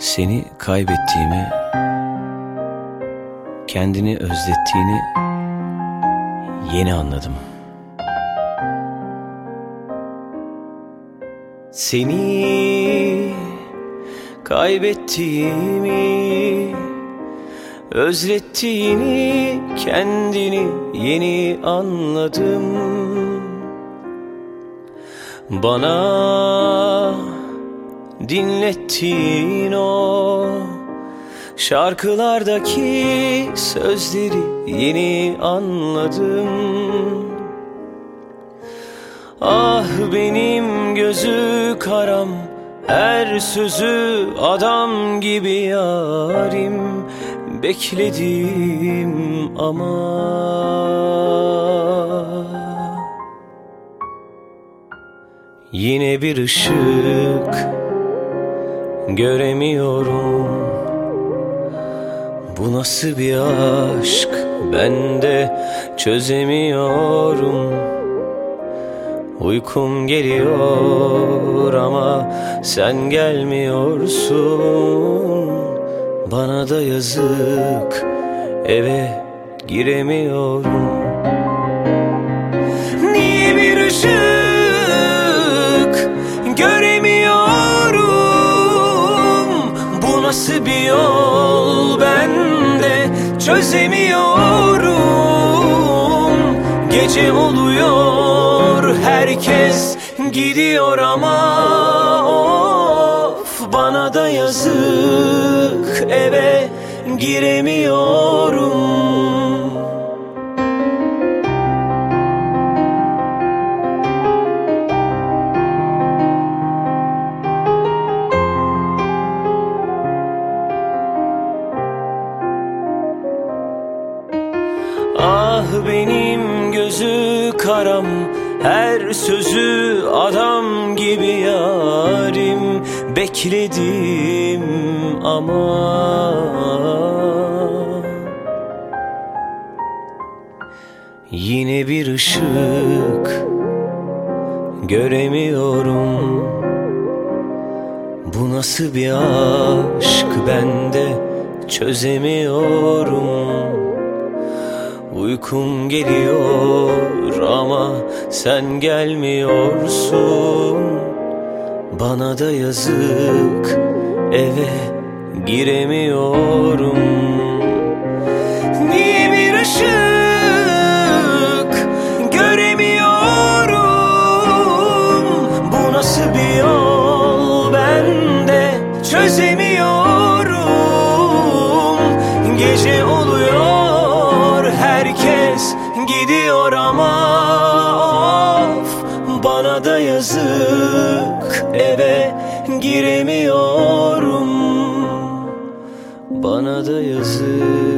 Seni kaybettiğimi, kendini özlettiğini yeni anladım. Seni kaybettiğimi, özlettiğini kendini yeni anladım. Bana dinlettiğin o şarkılardaki sözleri yeni anladım. Ah benim gözü karam, her sözü adam gibi yarim, bekledim ama yine bir ışık göremiyorum. Bu nasıl bir aşk, ben de çözemiyorum. Uykum geliyor ama sen gelmiyorsun. Bana da yazık, eve giremiyorum. Niye bir ışık göremiyorum? Bu nasıl bir yol, ben de çözemiyorum. Gece oluyor, herkes gidiyor ama of, bana da yazık, eve giremiyorum. Ah benim gözü karam, her sözü adam gibi yarim, bekledim ama yine bir ışık göremiyorum. Bu nasıl bir aşk, ben de çözemiyorum. Uykum geliyor ama sen gelmiyorsun. Bana da yazık, eve giremiyorum. Niye bir ışık göremiyorum? Bu nasıl bir yol, ben de çözemiyorum. Gece oluyor, herkes gidiyor ama of, bana da yazık, eve giremiyorum. Bana da yazık.